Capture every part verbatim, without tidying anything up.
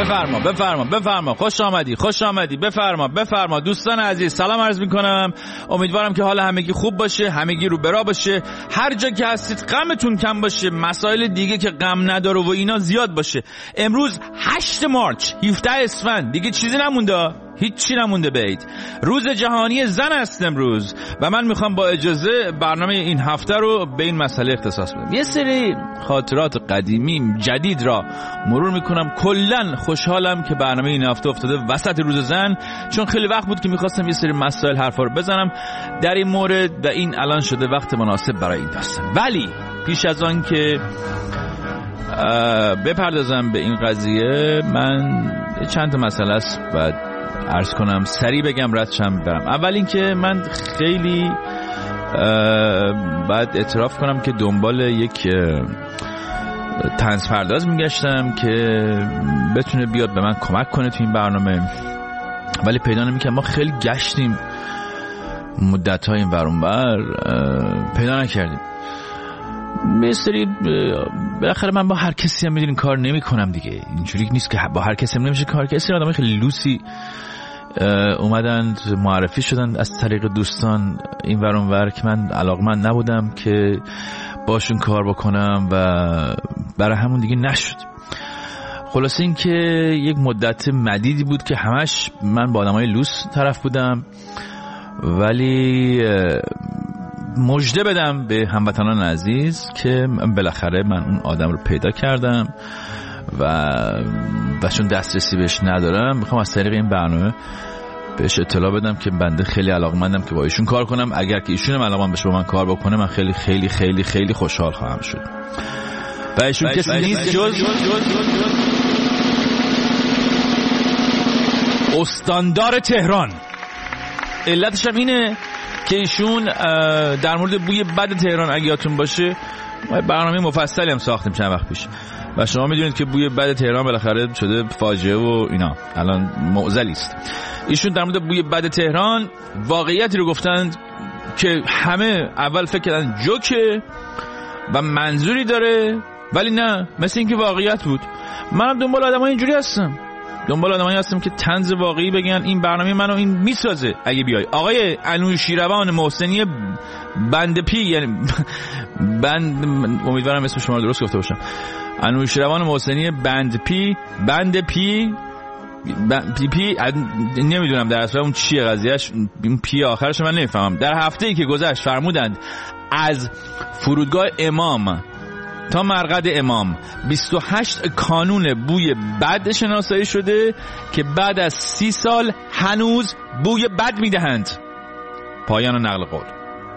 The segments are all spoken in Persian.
بفرما بفرما بفرما خوش آمدی خوش آمدی بفرما بفرما. دوستان عزیز سلام عرض میکنم، امیدوارم که حال همگی خوب باشه، همگی رو برا باشه، هر جا که هستید غمتون کم باشه، مسائل دیگه که غم نداره و اینا زیاد باشه. امروز هشت مارچ هفده اسفند، دیگه چیزی نمونده، هیچی نمونده بید. روز جهانی زن است امروز و من میخوام با اجازه برنامه این هفته رو به این مسئله اختصاص بدم. یه سری خاطرات قدیمی جدید را مرور میکنم. کلن خوشحالم که برنامه این هفته افتاده وسط روز زن، چون خیلی وقت بود که میخواستم یه سری مسائل حرفا رو بزنم در این مورد و این الان شده وقت مناسب برای این داستان. ولی پیش از آن که بپردازم به این قضیه، من چند تا مسئله است باید عرض کنم، سریع بگم ردشم برم. اول این که من خیلی باید اعتراف کنم که دنبال یک طنز پرداز میگشتم که بتونه بیاد به من کمک کنه تو این برنامه، ولی پیدا نمیکنم. ما خیلی گشتیم مدت ها این ور اون ور، پیدا نکردیم. یه سری بالاخره من با هر کسی هم میدونین کار نمی کنم دیگه، اینجوری نیست که با هر کسی هم نمیشه کار کرد. آدم خیلی لوسی اومدن معرفی شدن از طریق دوستان این ور اون ور که من علاقمند نبودم که باشون کار بکنم و برای همون دیگه نشد. خلاصه این که یک مدت مدیدی بود که همش من با آدمای لوس طرف بودم، ولی مژده بدم به هموطنان عزیز که بالاخره من اون آدم رو پیدا کردم و و چون دسترسی بهش ندارم میخوام از طریق این برنامه بهش اطلاع بدم که بنده خیلی علاقمندم که با ایشون کار کنم. اگر که ایشون هم علاقمند بشه با من کار بکنه، من خیلی خیلی خیلی خیلی خوشحال خواهم شد. و ایشون کسی نیست جز استاندار تهران. علتش هم اینه که ایشون در مورد بوی بد تهران اگه یادتون باشه برنامه مفصلی هم ساختیم چند وقت پیش و شما میدونید که بوی بد تهران بالاخره شده فاجعه و اینا، الان معضلی است. ایشون در مورد بوی بد تهران واقعیتی رو گفتند که همه اول فکر کردن جوکه و منظوری داره، ولی نه، مثل این که واقعیت بود. منم دنبال آدمای اینجوری هستم، دنبال آدمایی هستم که طنز واقعی بگن این برنامه منو این میسازه. اگه بیای آقای انوشیروان محسنی بند پی، یعنی بند، امیدوارم اسم شما رو درست گفته باشم، انوشیروان محسنی بند پی بند پی پی پی نمیدونم در اصل اون چیه قضیهش، این پی آخرش من نمیفهمم. در هفته‌ای که گذشت فرمودند از فرودگاه امام تا مرقد امام بیست و هشت کانون بوی بد شناسایی شده که بعد از سی سال هنوز بوی بد میدهند. پایان نقل قول.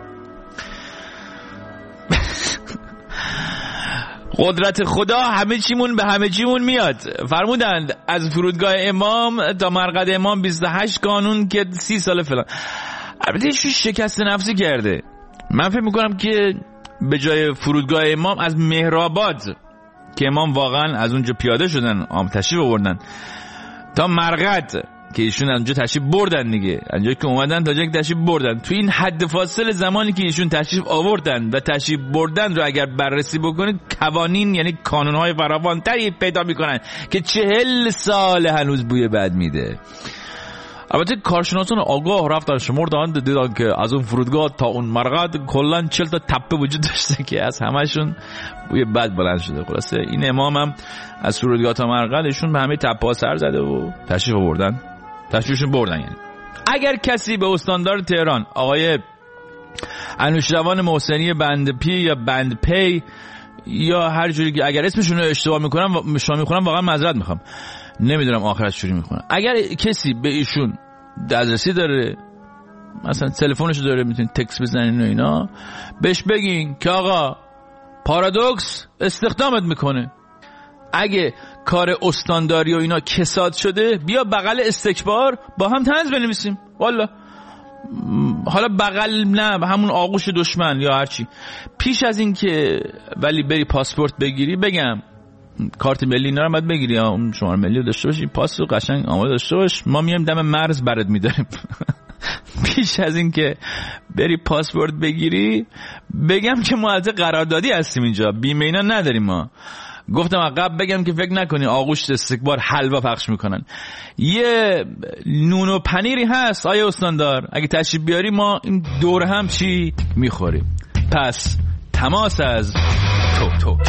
قدرت خدا همه چیمون به همه چیمون میاد. فرمودند از فرودگاه امام تا مرقد امام بیست و هشت کانون که سی سال فلان. البته ایشون شکست نفسی کرده. من فکر میکنم که به جای فرودگاه امام از مهرآباد که امام واقعا از اونجا پیاده شدن، آم تشریف آوردن، تا مرقد که ایشون از اونجا تشریف بردن دیگه، اونجا که اومدن تا جایی که تشریف بردن، تو این حد فاصله زمانی که ایشون تشریف آوردن و تشریف بردن رو اگر بررسی بکنید، قوانین یعنی کانونهای فراوان تری پیدا میکنن که چهل سال هنوز بوی بد میده. البته کارشناسان آگاه رفتن شمردن، دیدن که از اون فرودگاه تا اون مرقد کلا چهل تا تپه وجود داشته که از همشون بوی بد بلند شده. خلاصه این امام هم از فرودگاه تا مرقد ایشون به همه تپه‌ها سر زده و تشریف آوردن، تشریفشون بردن. یعنی اگر کسی به استاندار تهران آقای انوشیروان محسنی بند پی یا بند پی یا هر جوری که اگر اسمشون رو اشتباه میکنم اشتباه میکنم واقعا معذرت میخوام، نمیدونم آخرش چوری میکنه. اگر کسی به ایشون دسترسی داره، مثلا تلفنش داره، میتونید تکست بزنین و اینا، بهش بگین که آقا پارادوکس استخدامت میکنه، اگه کار استانداری و اینا کساد شده بیا بغل استکبار با هم طنز بنویسیم. والا حالا بغل نه، همون آغوش دشمن یا هرچی. پیش از این که ولی بری پاسپورت بگیری، بگم کارت ملی اینا رو باید بگیری، اون شماره ملی رو داشته باشی، پاس رو قشنگ آماده داشته باش، ما میایم دم مرز برات میداریم. پیش از این که بری پاسپورت بگیری بگم که ما البته قراردادی هستیم اینجا، بیمه اینا نداریم ما، گفتم عقب بگم که فکر نکنی آغوش استکبار حلوا پخش میکنن. یه نون و پنیری هست آیا استاندار، اگه تشریف بیاری ما این دور هم چی میخوریم. پس تماس از تو تو.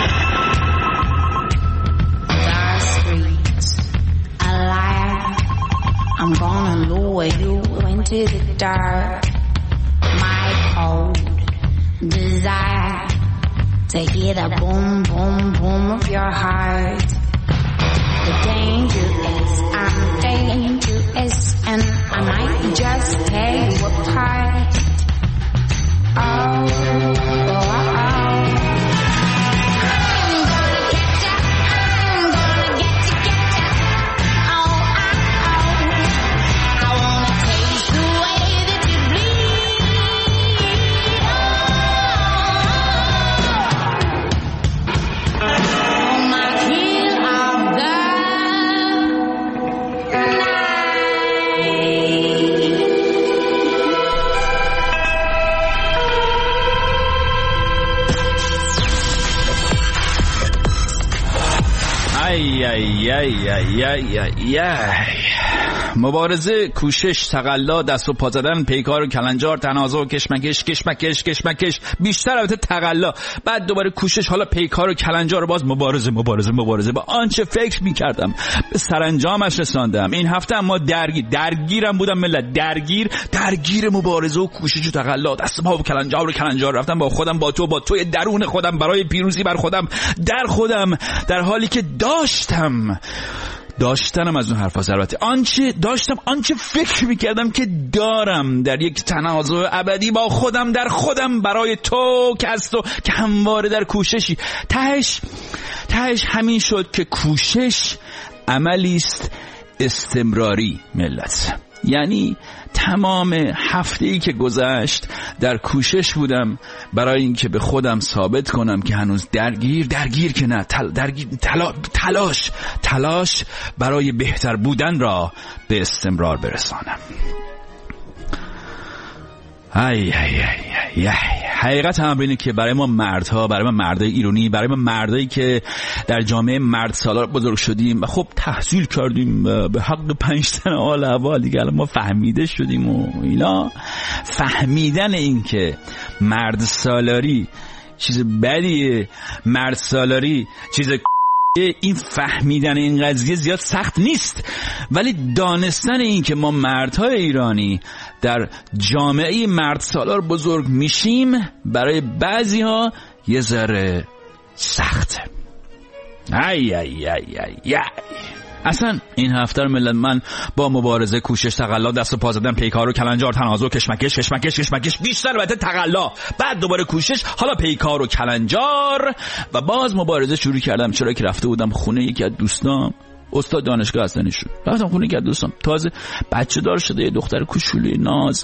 I'm gonna lure you into the dark. My cold desire to hear the boom, boom, boom of your heart. The danger is I'm dangerous and I might just tear you apart. Oh, oh, oh. ای ای ای ای ای ای مبارزه، کوشش، تقلا، دست و پا زدن، پیکار و کلنجار، تنازع و کشمکش، کشمکش کشمکش، بیشتر البته تقلا، بعد دوباره کوشش، حالا پیکار و کلنجار، باز مبارزه مبارزه مبارزه. با آنچه فکر می‌کردم به سرانجامش رساندم. این هفته اما درگیر درگیرم بودم ملت، درگیر درگیر مبارزه و کوشش و تقلا، دست پا و کلنجار و کلنجار رفتم با خودم، با تو، با توی درون خودم، برای پیروزی بر خودم، در خودم، در حالی که داشتم داشتنم از اون حرفا البته آنچه داشتم آنچه فکر میکردم که دارم، در یک تنازع ابدی با خودم، در خودم، برای تو که از تو که همواره در کوششی. تهش تهش همین شد که کوشش عملی است استمراری ملت. یعنی تمام هفته‌ای که گذشت در کوشش بودم برای اینکه به خودم ثابت کنم که هنوز درگیر درگیر که نه تل درگیر تلا تلاش تلاش برای بهتر بودن را به استمرار برسانم. ای ای ای ای حقیقت هم اینه که برای ما مردها، برای ما مردای ایرانی، برای ما مردایی که در جامعه مرد سالار بزرگ شدیم و خب تحصیل کردیم به حق پنج تن آل هوا دیگه، الان ما فهمیده شدیم و اینا، فهمیدن این که مرد سالاری چیز بدیه، مرد سالاری چیز این فهمیدن این قضیه زیاد سخت نیست، ولی دانستن این که ما مردهای ایرانی در جامعه مرد سالار بزرگ میشیم برای بعضی ها یه ذره سخته. ای ای ای ای ای اصلا این هفته ملت من با مبارزه، کوشش، تقلا، دست و پا زدن، پیکار و کلنجار، تنازع، کشمکش کشمکش کشمکش، بیشتر البته تقلا، بعد دوباره کوشش، حالا پیکار و کلنجار و باز مبارزه شروع کردم. چرا که رفته بودم خونه یکی از دوستام، استاد دانشگاه هستن ایشون، رفتم خونه یکی از دوستام، تازه بچه دار شده، یه دختر کوچولوی ناز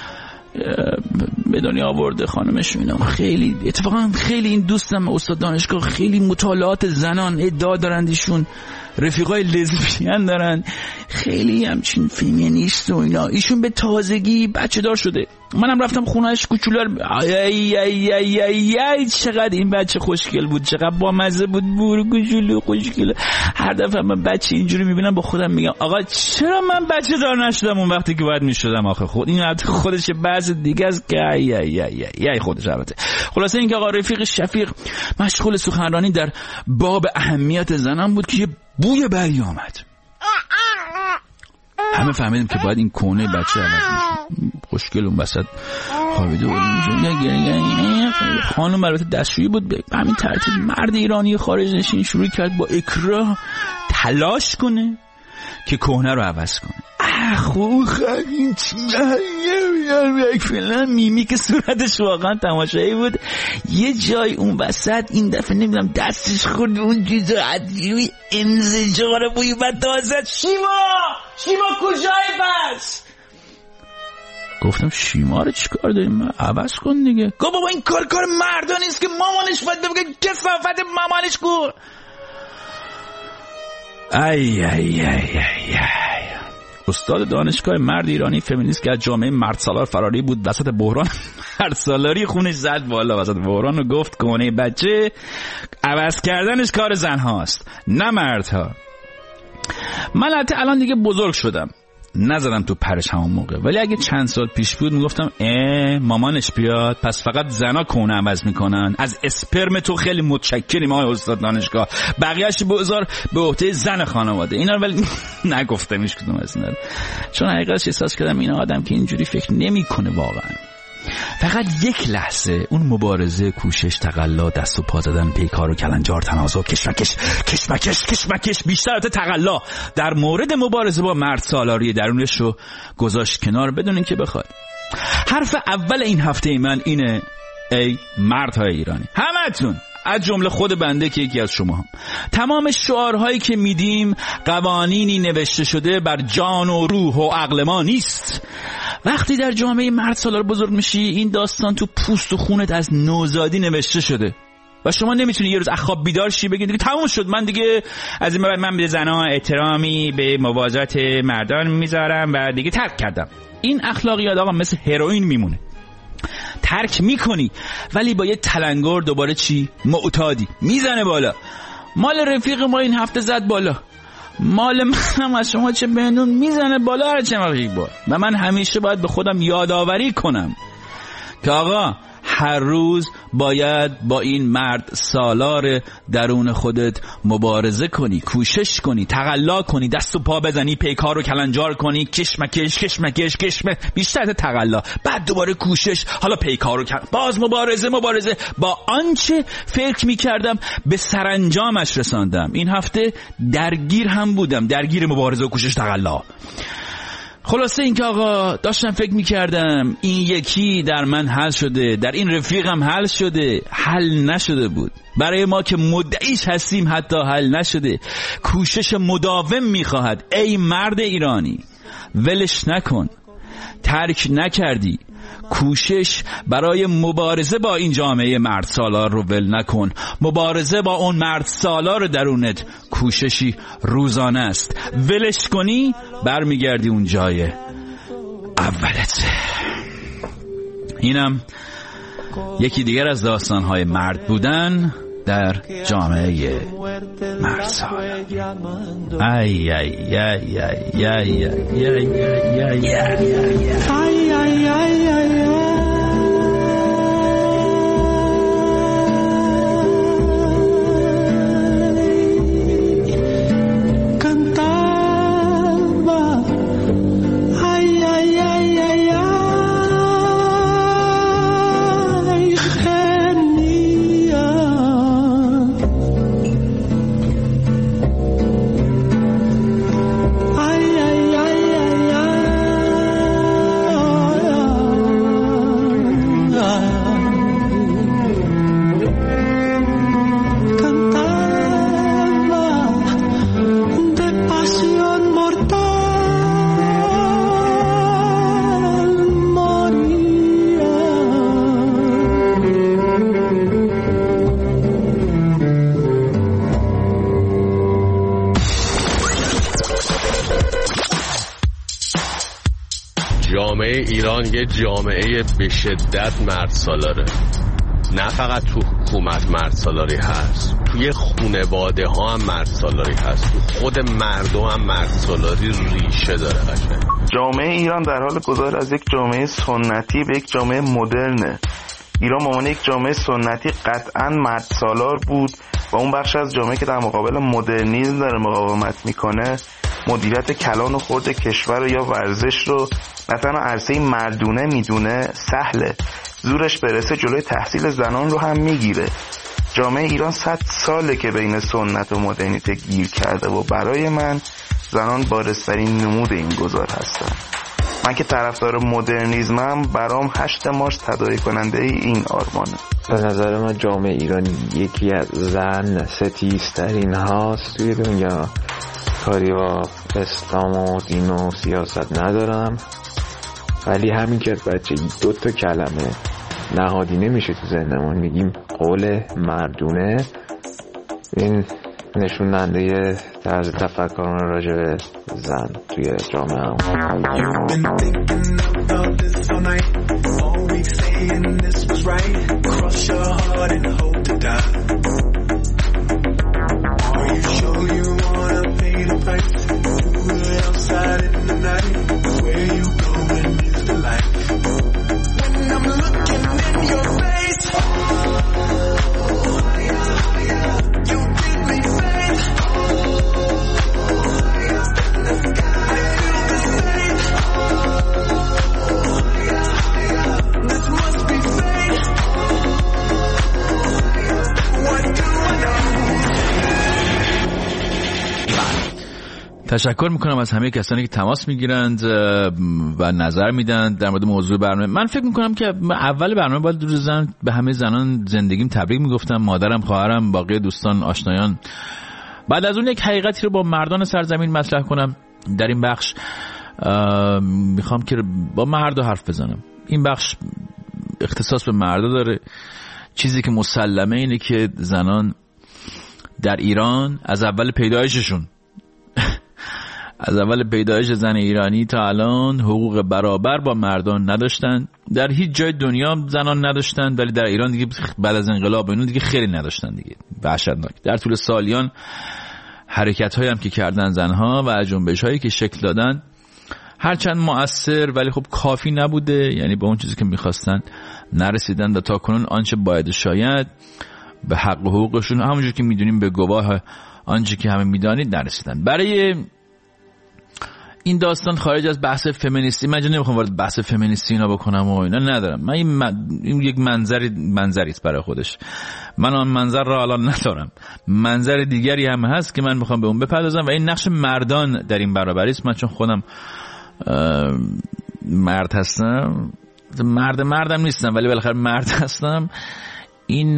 به دنیا آورده خانمش. اینم خیلی اتفاقا خیلی این دوستم استاد دانشگاه خیلی مطالعات زنان ادعا دارند، ایشون رفیقای لزبیان دارن، خیلی همچین فیمینیست و اینا. ایشون به تازگی بچه دار شده، منم رفتم خونهش کوچولو. ای ای ای ای ای ای چقدر این بچه خوشگل بود، چقدر با مزه بود، بور کوچولو خوشگل. هر دفعه من بچه اینجوری میبینم با خودم میگم آقا چرا من بچه دار نشدم اون وقتی که باید میشدم. آخه خود این خودش بعض دیگه است که ای ای ای ای خودش. البته خلاصه اینکه آقا رفیق شفیق مشغول سخنرانی در باب اهمیت زنان بود که یه بوی بری آمد. همه فهمیدیم که باید این کونه بچه عوض میشه. خوشگل اون وسط خوابیده بود. خانم البته دستشویی بود. به همین ترتیب مرد ایرانی خارج نشین شروع کرد با اکراه تلاش کنه که کهنه رو عوض کنه. اخو خیلی یک فیلم میمی که صورتش واقعا تماشایی بود. یه جای اون وسط این دفعه نمیدونم دستش خورد اون چیزا عجیبی انزجار بوی و تازه شیما شیما کجای بس؟ گفتم شیما رو چیکار داریم؟ عوض کن دیگه. گفت بابا این کار کار مردا نیست که مامانش باید بگه کثافت مامانش کو. ای ای ای ای ای استاد دانشگاه مرد ایرانی فمینیست که از جامعه مرد سالار فراری بود، وسط بحران مرد سالاری خونش زد بالا وسط بحران و گفت کونه بچه عوض کردنش کار زن هاست نه مردها. من البته الان دیگه بزرگ شدم، نزدم تو پرش همون موقع، ولی اگه چند سال پیش بود میگفتم اه مامانش بیاد پس فقط زنا کونه عوض میکنن، از اسپرم تو خیلی متشکریم آقای استاد دانشگاه، بقیه‌اش بذار به عهده زن خانواده. اینا ولی نگفتم هیچ کدوم از اینا، چون حقیقتش احساس کردم این آدم که اینجوری فکر نمیکنه واقعا. فقط یک لحظه اون مبارزه، کوشش، تقلا، دست و پا زدن، پیکار و کلنجار، تنازع، کشمکش کشمکش کشمکش بیشتر از تقلا در مورد مبارزه با مرد سالاری درونش رو گذاشت کنار بدون اینکه بخواد. حرف اول این هفته من اینه: ای مردهای ایرانی، همتون از جمله خود بنده که یکی از شما هم. تمام شعارهایی که میدیم قوانینی نوشته شده بر جان و روح و عقل ما نیست. وقتی در جامعه مرد سالار بزرگ میشی این داستان تو پوست و خونت از نوزادی نوشته شده و شما نمیتونی یه روز از خواب بیدار شی بگی دیگه تموم شد، من دیگه از این بعد من به زنها احترامی به موازات مردان میذارم و دیگه ترک کردم. این اخلاقیات آقا مثل هروئین میمونه، ترک میکنی ولی با یه تلنگر دوباره چی؟ معتادی، میزنه بالا. مال رفیق ما این هفته زد بالا، مال منم از شما چه بهنون میزنه بالا هر چند وقت یک بار. و من همیشه باید به خودم یادآوری کنم که آقا هر روز باید با این مرد سالار درون خودت مبارزه کنی، کوشش کنی، تقلا کنی، دست و پا بزنی، پیکار و کلنجار کنی، کشمکش کشمکش کشمه بیشتر تقلا، بعد دوباره کوشش، حالا پیکار و کل... باز مبارزه مبارزه با آنچه فکر میکردم به سرانجامش رساندم. این هفته درگیر هم بودم، درگیر مبارزه و کوشش تقلا. خلاصه این که آقا داشتم فکر میکردم این یکی در من حل شده، در این رفیقم حل شده، حل نشده بود. برای ما که مدعیش هستیم حتی حل نشده. کوشش مداوم میخواهد. ای مرد ایرانی ولش نکن، ترک نکردی، کوشش برای مبارزه با این جامعه مرد سالار رو ول نکن. مبارزه با اون مرد سالار درونت کوششی روزانه است، ولش کنی برمیگردی اون جای اولت. اینم یکی دیگر از داستان‌های مرد بودن در جامعه مرد سالار. ای ای ای ای ای ای ای ای ای جامعه ایران یه جامعه به شدت مرد سالاره. نه فقط تو حکومت مرد سالاری هست، توی خانواده ها هم مرد سالاری هست، تو خود مردم هم مرد سالاری ریشه داره. قشنگ جامعه ایران در حال گذار از یک جامعه سنتی به یک جامعه مدرنه. ایران به عنوان یک جامعه سنتی قطعاً مرد سالار بود و اون بخش از جامعه که در مقابل مدرنیسم داره مقاومت میکنه مدیریت کلان و خرد کشور یا ورزش رو نه تنها عرصه مردونه میدونه، سهله زورش برسه جلوی تحصیل زنان رو هم میگیره. جامعه ایران صد ساله که بین سنت و مدرنیته گیر کرده و برای من زنان بارزترین نمود این گذار هستن. من که طرفدار مدرنیزمم، برام هشت مارس تداعی کننده این آرمانه. به نظر من جامعه ایرانی یکی از زن ستیزترین هاست توی دنیا. کاری با اسلام و دین و سیاست ندارم، ولی همین که بچه دو تا کلمه نهادی نمیشه تو ذهنمون میگیم قول مردونه. این نشون دهنده طرز تفکران راجع به زن توی جامعه هم. تشکر میکنم از همه کسانی که تماس میگیرند و نظر میدن در مورد موضوع برنامه. من فکر میکنم که اول برنامه باید روز زن به همه زنان زندگیم تبریک میگفتم، مادرم، خواهرم، باقی دوستان، آشنایان. بعد از اون یک حقیقتی رو با مردان سرزمین مطرح کنم. در این بخش میخوام که با مردا حرف بزنم. این بخش اختصاص به مردا داره. چیزی که مسلمه اینه که زنان در ایران از اول پیدایششون از اول پیدایش زن ایرانی تا الان حقوق برابر با مردان نداشتن. در هیچ جای دنیا زنان نداشتن، ولی در ایران دیگه بعد از انقلاب اینو دیگه خیلی نداشتن دیگه. وحشتناک. در طول سالیان حرکت‌هایی هم که کردن زنها و جنبش‌هایی که شکل دادن هرچند مؤثر ولی خب کافی نبوده، یعنی به اون چیزی که می‌خواستن نرسیدن و تا کنون آنچه باید شاید به حق و حقوقشون همونجور که می‌دونیم به گواه آنچه که همه می‌دانید نرسیدن. برای این داستان خارج از بحث فمینیستی، من نمیخوام وارد بحث فمینیستی اینا بکنم و اینا ندارم. من این, من... این یک منظری منظری است برای خودش. من آن منظر را الان ندارم. منظر دیگری هم هست که من میخوام به اون بپردازم و این نقش مردان در این برابری است. من چون خودم مرد هستم، مرد مردم نیستم ولی بالاخره مرد هستم، این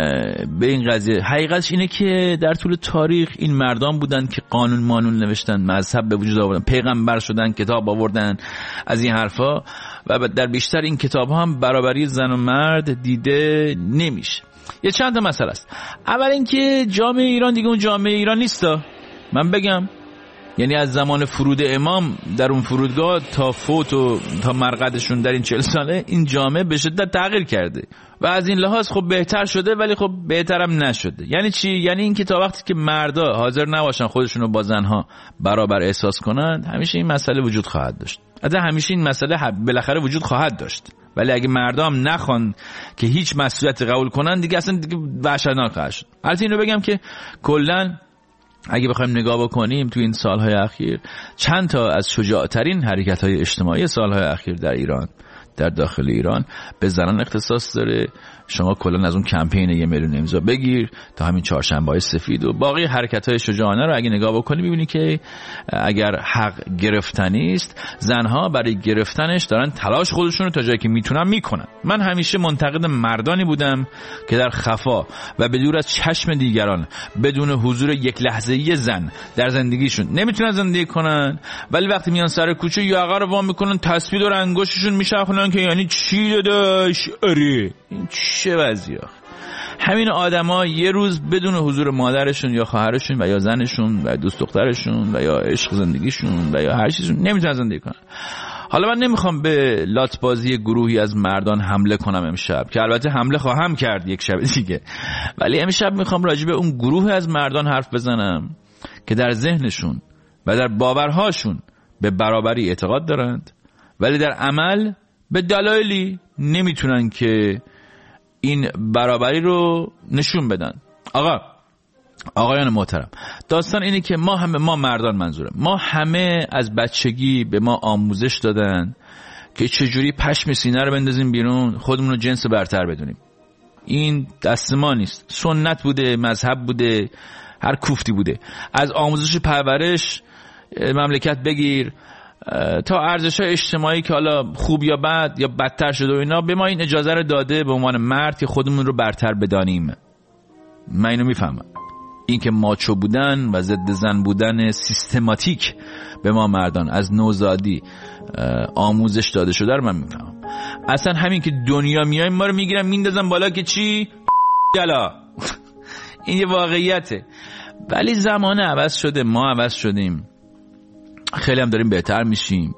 به این قضیه حقیقتش اینه که در طول تاریخ این مردان بودن که قانون مانون نوشتن، مذهب به وجود آوردن، پیغمبر شدن، کتاب آوردن، از این حرفا. و در بیشتر این کتاب ها هم برابری زن و مرد دیده نمیشه. یه چند تا مسئله است. اول اینکه جامعه ایران دیگه اون جامعه ایران نیستا. من بگم یعنی از زمان فرود امام در اون فرودگاه تا فوت و تا مرقدشون در این چهل ساله این جامعه به شدت تغییر کرده و از این لحاظ خب بهتر شده ولی خب بهترم نشده. یعنی چی؟ یعنی اینکه تا وقتی که مردا حاضر نباشن خودشونو با زنها برابر احساس کنند همیشه این مسئله وجود خواهد داشت. البته همیشه این مسئله بالاخره وجود خواهد داشت، ولی اگه مردا هم نخوان که هیچ مسئولیتی قبول کنن دیگه اصلا دیگه وحشتناک خواهد شد. البته اینو بگم که کلا اگه بخوایم نگاه بکنیم تو این سالهای اخیر چند تا از شجاعترین حرکت‌های اجتماعی سالهای اخیر در ایران، در داخل ایران به زنان اختصاص داره. شما کلا از اون کمپین یه میلیون امضا بگیر تا همین چهارشنبه‌های سفید و باقی حرکت‌های شجاعانه رو اگه نگاه بکنی می‌بینی که اگر حق گرفتنی است زنها برای گرفتنش دارن تلاش خودشون رو تا جایی که میتونن میکنن. من همیشه منتقد مردانی بودم که در خفا و بدور از چشم دیگران بدون حضور یک لحظه‌ای زن در زندگیشون نمیتونن زندگی کنن، ولی وقتی میان سر کوچه یاقه رو وا میکنن تسبیح دور انگشتشون میشخونن که یعنی چی داداش؟ آره این چه وضعیه؟ همین آدما یه روز بدون حضور مادرشون یا خواهرشون و یا زنشون و دوست دخترشون و یا عشق زندگیشون و یا هر چیزشون نمیتونن زندگی کنن. حالا من نمیخوام به لاتبازی گروهی از مردان حمله کنم امشب، که البته حمله خواهم کرد یک شب دیگه، ولی امشب میخوام راجع به اون گروه از مردان حرف بزنم که در ذهنشون و در باورهاشون به برابری اعتقاد دارند ولی در عمل به دلایلی نمیتونن که این برابری رو نشون بدن. آقا آقایان محترم، داستان اینه که ما همه ما مردان منظورم ما همه از بچگی به ما آموزش دادن که چجوری پشم سینه رو بندازیم بیرون، خودمون رو جنس برتر بدونیم. این دست ما نیست، سنت بوده، مذهب بوده، هر کوفتی بوده. از آموزش پرورش مملکت بگیر تا ارزش‌های اجتماعی که حالا خوب یا بد یا بدتر شده و اینا، به ما این اجازه رو داده به عنوان مرد که خودمون رو برتر بدانیم. من اینو میفهمم. این که ماچو بودن و ضد زن بودن سیستماتیک به ما مردان از نوزادی آموزش داده شده رو من میفهمم. اصلا همین که دنیا میایم ما رو میگیرن میندازن بالا که چی؟ گلا این یه واقعیته. ولی زمان عوض شده، ما عوض شدیم، خیلی هم داریم بهتر میشیم.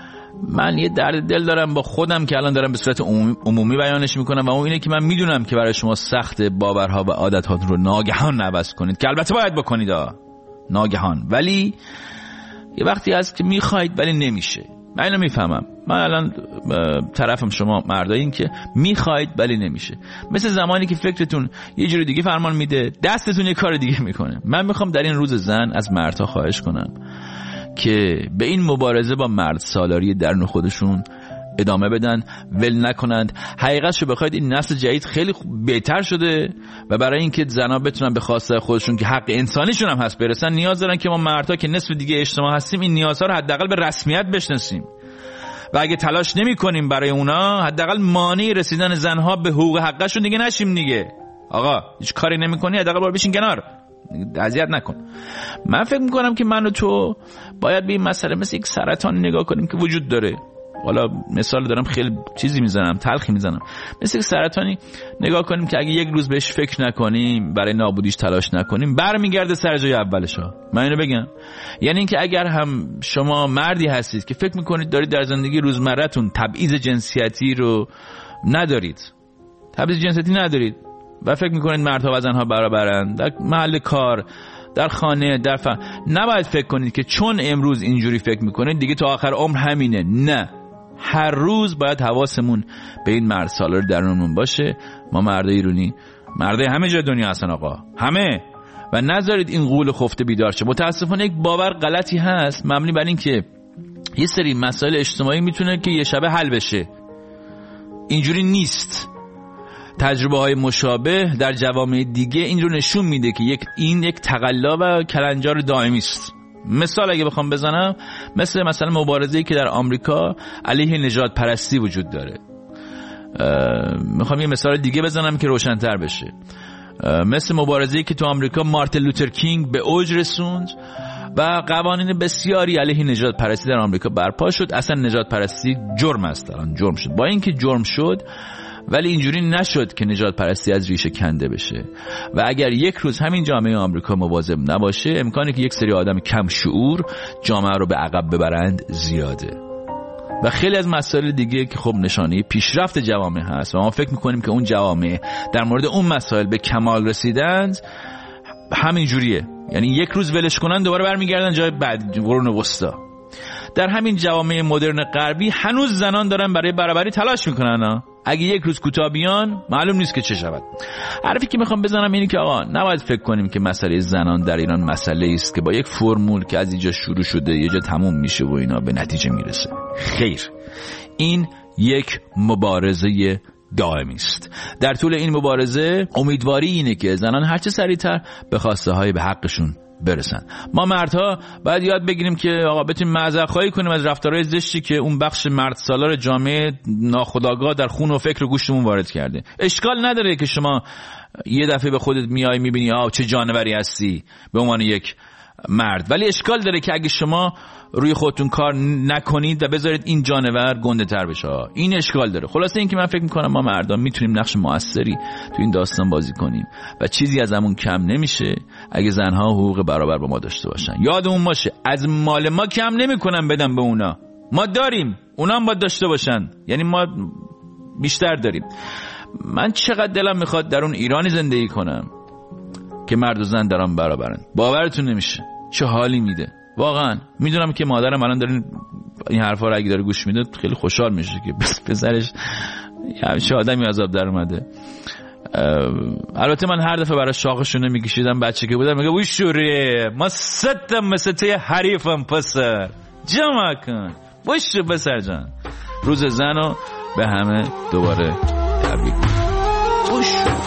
من یه درد دل دارم با خودم که الان دارم به صورت عمومی, عمومی بیانش میکنم و اون اینه که من میدونم که برای شما سخت باورها و عادت‌ها رو ناگهان عوض کنید، که البته باید بکنید ها. ناگهان. ولی یه وقتی هست که میخواید ولی نمیشه. من اینو میفهمم. من الان طرفم شما مردایین که میخواید ولی نمیشه. مثل زمانی که فکرتون یه جوری دیگه فرمان میده، دستتون یه کار دیگه میکنه. من میخوام در این روز زن از مردها خواهش کنم که به این مبارزه با مرد سالاری درون خودشون ادامه بدن، ول نکنند. حقیقتشو بخواید این نسل جدید خیلی بهتر شده و برای اینکه زنها بتونن به خواسته خودشون که حق انسانیشون هم هست برسن، نیاز دارن که ما مردها که نصف دیگه اجتماع هستیم این نیازها رو حداقل به رسمیت بشناسیم و اگه تلاش نمی‌کنیم برای اونا، حداقل مانع رسیدن زنها به حقوق حقشون دیگه نشیم دیگه. آقا هیچ کاری نمی‌کنی، حداقل برو بشین کنار، اذیت نکن. من فکر میکنم که من و تو باید به این مسئله مثل یک سرطان نگاه کنیم که وجود داره. حالا مثال دارم، خیلی چیزی میزنم، تلخی میزنم، مثل یک سرطانی نگاه کنیم که اگه یک روز بهش فکر نکنیم، برای نابودیش تلاش نکنیم، برمیگرده سر جای اولش ها. من اینو بگم، یعنی اینکه اگر هم شما مردی هستید که فکر میکنید دارید در زندگی روزمره‌تون تبعیض جنسیتی رو ندارید، تبعیض جنسیتی ندارید و فکر میکنید مردها و زنها برابرن در محل کار، در خانه، در فن، نباید فکر کنید که چون امروز اینجوری فکر میکنید دیگه تا آخر عمر همینه. نه، هر روز باید حواسمون به این مرد سالار درونمون باشه. ما مردای ایرانی، مردای همه جای دنیا هستن آقا، همه، و نذارید این غول خفته بیدار شه. متاسفانه یک باور غلطی هست مبنی بر این که یه سری مسائل اجتماعی میتونه که یه شبه حل بشه. اینجوری نیست. تجربه های مشابه در جوامع دیگه این رو نشون میده که یک این یک تقلا و کلنجار دائمی است. مثال اگه بخوام بزنم، مثل مثلا مبارزه‌ای که در آمریکا علیه نژاد پرستی وجود داره. میخوام یه مثال دیگه بزنم که روشن‌تر بشه. مثل مبارزه‌ای که تو آمریکا مارتین لوتر کینگ به اوج رسوند و قوانین بسیاری علیه نژاد پرستی در آمریکا برپا شد. اصلا نژاد پرستی جرم است، الان جرم شد. با اینکه جرم شد ولی اینجوری نشد که نژاد پرستی از ریشه کنده بشه و اگر یک روز همین جامعه آمریکا مواظب نباشه، امکانی که یک سری آدم کم شعور جامعه رو به عقب ببرند زیاده. و خیلی از مسائل دیگه که خب نشانه پیشرفت جوامع هست و ما فکر میکنیم که اون جوامع در مورد اون مسائل به کمال رسیدند، همین جوریه. یعنی یک روز ولش کنن دوباره برمیگردن جای بعد، قرون وسطا. در همین جوامع مدرن غربی هنوز زنان دارن برای برابری تلاش میکنن. اگه یک روز کوتاه بیان معلوم نیست که چه شود. حرفی که میخوام بزنم اینه که آقا نباید فکر کنیم که مسئله زنان در ایران مسئله است که با یک فرمول که از اینجا شروع شده یه جا تموم میشه و اینا به نتیجه میرسه. خیر، این یک مبارزه دائمی است. در طول این مبارزه امیدواری اینه که زنان هرچه سریعتر به خواسته های به حقشون برسن. ما مردها باید یاد بگیریم که آقا بتونیم معذرخواهی کنیم از رفتارهای زشتی که اون بخش مرد سالار جامعه ناخودآگاه در خون و فکر و گوشتمون وارد کرده. اشکال نداره که شما یه دفعه به خودت میای میبینی آ چه جانوری هستی به عنوان یک مرد، ولی اشکال داره که اگه شما روی خودتون کار نکنید و بذارید این جانور گنده تر بشه. این اشکال داره. خلاصه این که من فکر میکنم ما مردان میتونیم نقش موثری تو این داستان بازی کنیم و چیزی از همون کم نمیشه اگه زنها حقوق برابر با ما داشته باشن. یادمون باشه از مال ما کم نمیکنن بدن به اونا، ما داریم، اونا هم باید داشته باشن، یعنی ما بیشتر داریم. من چقدر دلم میخواد در اون ایرانی زندگی کنم که مرد و زن در آن برابرن. باورتون نمیشه چه حالی میده. واقعا میدونم که مادرم الان داره این حرفا رو اگه داره گوش میده خیلی خوشحال میشه که پسرش چه آدمی عذاب در اومده. البته من هر دفعه برای شاخشون میکشیدم بچه که بودم میگه وی شوره ما ستم مثل توی حریفم پسر جمع کن باشو پسر جان. روز زن رو به همه دوباره تبریک باشو.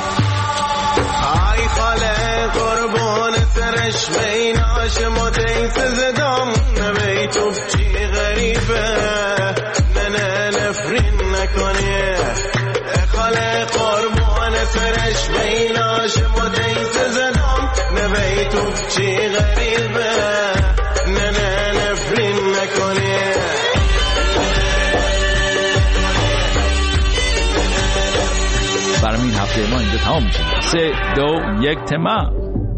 ای خاله قربان سرش بیناش مدیس زدام نبی تو چی غریبه نه نفرین نکنی. خاله قربان سرش بیناش مدیس زدام نبی تو چی غریبه نه نفرین نکنی. برای این هفته ما اینجا تمام میشه. سه دو یک تمام.